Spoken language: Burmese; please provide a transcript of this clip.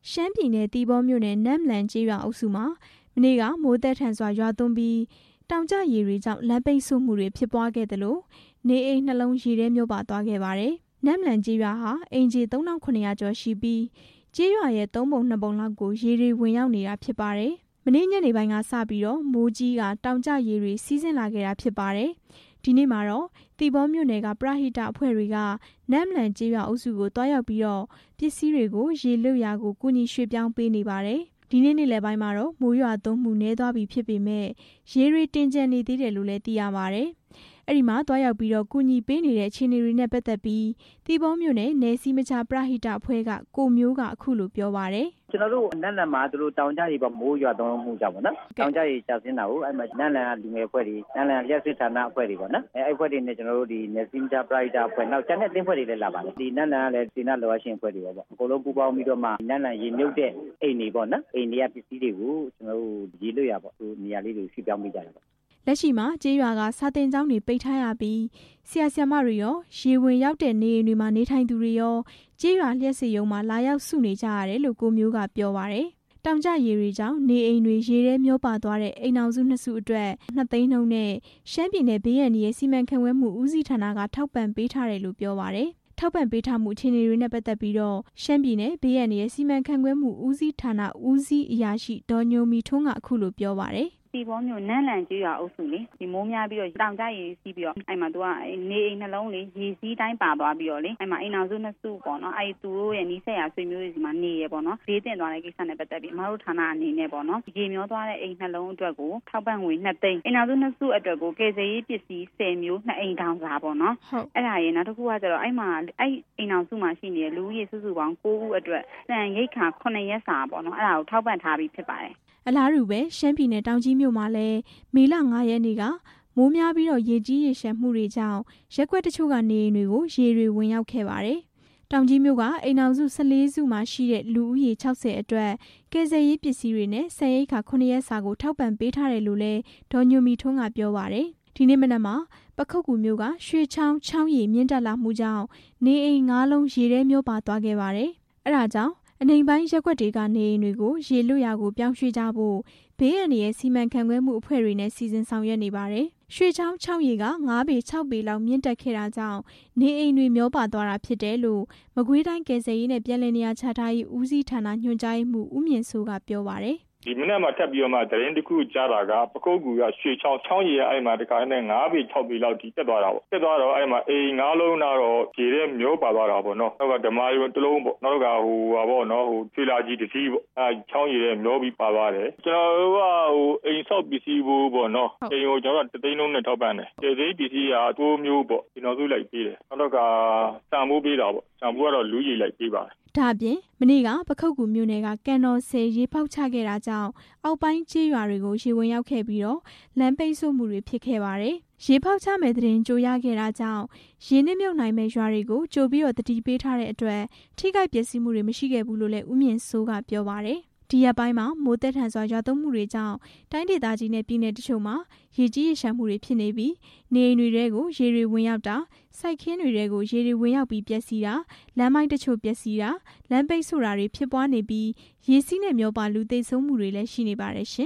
ရှမ်းပြည်နယ်တီးဘောမြို့နယ်နမ်လန်ကျေးရွာအုပ်စုမှာမနေ့ကမိုးသက်ထန်စွာရွာသွန်းပြီးတောင်ကျရေတွေကြောင့်လမ်းပိတ်ဆို့မှုတွေဖြစ်ပွားခဲ့သလိုနေအိမ်နှလုံးရေထဲမျောပါသွားခဲ့ပါတယ်။နမ်လန်ကျေးရွာဟာအိမ်ခြေ3900ကျော်ရှိပြီးကျေးရွာရဲ့3ပုံ2ပုံလောက်ကိုရေတွေဝင်ရောက်နေတာဖြစ်ပါတယ်။မနေ့ညနေပိုင်းကစပြီးတော့မိုးကြီးကတောင်ကျရေတွေစီးဆင်းလာခဲ့တာဖြစ်ပါတယ်။ဒီနေ့မှာတော့တီးဘောမြို့နယ်ကပရဟိတအဖွဲ့တွေကနမ်လန်ကျေးရွာအုပ်စုကိုတွားရောက်ပြီးတော့ပစ္စည်းတွေကိုရေလွတ်ရာကိုကူညီရွှေ့ပြောင်းပေးနေပါတယ်။ဒီနေ့နေ့လယ်ပိုင်းမှာတော့မိုးရွာသွန်းမှုနည်းသွားပြီဖြစ်ပေမဲ့ရေတွေတင်ကျန်နေသေးတယ်လို့လည်းသိရပါတယ်။အဲ့ဒီမှာတွားရောက်ပြီးတော့ကူညီပေးနေတဲ့အခြေအနေတွေနဲ့ပတ်သက်ပြီးတီးဘောမြို့နယ်နယ်စည်းမခြားပရဟိတအဖွဲ့ကကိုမျိုးကအခုလိုပြောပါတယ်။ကျွန်တော်တို့နမ်လန်မှာသူတို့တောင်ကျရေမိုးရွာသွန်းမှုကြောင့်ပေါ့နော်။တောင်ကျရေကျဆင်းတာကိုအဲ့မှာနမ်လန်လူငယ်အဖွဲ့တွေနမ်လန်ရက်စစ်ဌာနအဖွဲ့တွေပေါ့နော်။အဲ့အဖွဲ့တွေနဲ့ကျွန်တော်တို့ဒီနယ်စည်းမခြားပရဟိတအဖွဲ့နောက်ကျန်တဲ့တင်းဖွဲ့တွေလည်းလာပါတယ်။ဒီနမ်လန်ကလည်းဒေသလောအရှင်အဖွဲ့တွေပေါ့။အကုန်လုံးပူးပေါင်းပြီးတော့မှနမ်လန်ရေမြုပ်တဲ့အိမ်တွေပေါ့နော်။အိမ်တွေကပစ္စည်းတွေကိုကျွန်တော်တို့ရေလွတ်ရပေါ့။ဒီနေရာလေးတွေရွှေ့ပြောင်းပေးကြတယ်ပေါ့လက်ရှိမှာကျေးရွာကစာသင်ကျောင်းတွေပိတ်ထားရပြီးဆရာဆရာမတွေရောရေဝင်ရောက်တဲ့နေအိမ်တွေမှာနေထိုင်သူတွေရောကျေးရွာလျှက်စစ်ရုံမှာလာရောက်စုနေကြရတယ်လို့ကိုမျိုးကပြောပါတယ်။တောင်ကျရေတွေကြောင့်နေအိမ်တွေရေထဲမျောပါသွားတဲ့အိမ်အောင်စု2စုအတွက်2သိန်းနှုန်းနဲ့ရှမ်းပြည်နယ်ဘေးရန်ရဲ့စီမံခန့်ခွဲမှုဦးစီးဌာနကထောက်ပံ့ပေးထားတယ်လို့ပြောပါတယ်။ထောက်ပံ့ပေးထားမှုအခြေအနေတွေနဲ့ပတ်သက်ပြီးတော့ရှမ်းပြည်နယ်ဘေးရန်ရဲ့စီမံခန့်ခွဲမှုဦးစီးဌာနဦးစီးအရာရှိဒေါ်ညိုမီထွန်းကအခုလိုပြောပါတယ်။တီးဘောမြို့နမ်လန်ကျေးရွာအုပ်စုလေဒီမိုးများပြီးတော့တောင်ကျရေစီးပြီးတော့အဲ့မှာသူကနေအိမ်နှလုံးလေရေစီးတိုင်းပါသွားပြီးတော့လေအဲ့မှာအိမ်အောင်စု2စုပေါ့နော်အဲ့သူတို့ရဲ့နီးစပ်ရာဆွေမျိုးတွေစီမှာနေရပေါ့နော်ဒေးတင်သွားတဲ့ကိစ္စနဲ့ပတ်သက်ပြီးမတို့ဌာနအနေနဲ့ပေါ့နော်ရေမျောသွားတဲ့အိမ်နှလုံးအတွက်ကိုထောက်ပံ့ငွေ2သိန်းအိမ်အောင်စု2စုအတွက်ကိုကယ်ဆယ်ရေးပစ္စည်း10မျိုး2အိမ်ထောင်စာပေါ့နော်အဲ့ဒါရေနောက်တစ်ခုကကျတော့အဲ့မှာအဲ့အိမ်အောင်စုမှာရှိနေတဲ့လူဦးရေစုစုပေါင်း9ဦးအတွက်စံရိတ်ခါ9ရက်စာပေါ့နော်အဲ့ဒါကိုထောက်ပံ့ထားပြီးဖြစ်ပါတယ်အလားတူပဲရှမ်းပြည်နယ်တောင်ကြီးမြို့မှာလည်းမေလ9ရက်နေ့ကမိုးများပြီးတော့ရေကြီးရေရှမ်းမှုတွေကြောင့်ရက်ကွက်တချို့ကနေအိမ်တွေကိုရေတွေဝင်ရောက်ခဲ့ပါတယ်။တောင်ကြီးမြို့ကအိမ်အောင်စု14စုမှာရှိတဲ့လူဦးရေ60အတွက်ကယ်ဆယ်ရေးပစ္စည်းတွေနဲ့ဆယ်ရိတ်ခါ9ရက်စာကိုထောက်ပံ့ပေးထားတယ်လို့လည်းဒေါ်ညိုမီထွန်းကပြောပါတယ်။ဒီနေ့မနက်မှာပခုတ်ကူမြို့ကရွှေချောင်းချောင်းရည်မြင့်တက်လာမှုကြောင့်နေအိမ်9လုံးရေထဲမျောပါသွားခဲ့ပါတယ်။အဲဒါကြောင့်အနိမ့်ပိုင်းရက်ွက်တွေကနေအိမ်တွေကိုရေလွတ်ရာကိုပြောင်းရွှေ့ကြဖို့ဘေးအန္တရာယ်စီမံခန့်ခွဲမှုအဖွဲ့တွေနဲ့စီစဉ်ဆောင်ရွက်နေပါတယ်။ရွှေချောင်း6ရေက9ပေ6ပေလောက်မြင့်တက်ခဲ့တာကြောင့်နေအိမ်တွေမျောပါသွားတာဖြစ်တယ်လို့မကွေးတိုင်းကယ်ဆယ်ရေးနဲ့ပြည်내နေရာချထားရေးဦးစီးဌာနညွှန်ကြားရေးမှူးဦးမြင့်စိုးကပြောပါတယ်။ဒီမနေ့မှထပ်ပြီးတော့မှသတင်းတစ်ခုကြားတာကပကုတ်ကူကရွှေချောင်းရည်အဲ့မှာတခါနဲ့9ပေ6ပေလောက်ထိတက်သွားတာပေါ့တက်သွားတော့အဲ့မှာအိမ်9လုံးတော့ရေထဲမျောပါသွားတာပေါ့နော်နောက်ကဓမာရုံတစ်လုံးပေါ့နောက်ကပေါ့နော်ထွေလာကြီးတစ်စီးပေါ့အဲ့ချောင်းရည်ထဲမျောပြီးပါသွားတယ်ကျွန်တော်တို့ကအိမ်ဆောက်ပစ္စည်းဘူးပေါ့နော်အိမ်ကိုကျွန်တော်တို့3သိန်းလုံးနဲ့ထောက်ပံ့တယ်ကျေးဇူးပစ္စည်းကတိုးမျိုးပေါ့ကျွန်တော်စုလိုက်ပေးတယ်နောက်ကစံမိုးပေးတာပေါ့စံမိုးကတော့လူကြီးလိုက်ပေးပါတယ်ဒါအပြင်မနေ့ကပခုတ်ကူမြို့နယ်ကကန်တော်ဆယ်ရေပေါက်ချခဲ့တာကြောင့်အောက်ပိုင်းကျေးရွာတွေကိုရေဝင်ရောက်ခဲ့ပြီးတော့လမ်းပိတ်ဆို့မှုတွေဖြစ်ခဲ့ပါတယ်။ရေပေါက်ချမဲ့တဲ့ရင်ကြိုရခဲ့တာကြောင့်ရေနစ်မြုပ်နိုင်မဲ့ရွာတွေကိုကြိုပြီးတော့တတိပေးထားတဲ့အတွက်ထိခိုက်ပျက်စီးမှုတွေမရှိခဲ့ဘူးလို့လည်းဦးမြင့်စိုးကပြောပါတယ်။ဒီရက်ပိုင်းမှာမိုးသက်ထန်စွာရွာသွန်းမှုတွေကြောင့်တိုင်းဒေသကြီးနဲ့ပြည်내တချို့မှာရေကြီးရေရှမ်းမှုတွေဖြစ်နေပြီးနေအိမ်တွေထဲကိုရေတွေဝင်ရောက်တာစိုက်ခင်းတွေထဲကိုရေတွေဝင်ရောက်ပြီးပျက်စီးတာလမ်းမိုင်းတချို့ပျက်စီးတာလမ်းပိတ်ဆို့တာတွေဖြစ်ပွားနေပြီးရေစီးနဲ့မျောပါလူသေဆုံးမှုတွေလည်းရှိနေပါတယ်ရှင်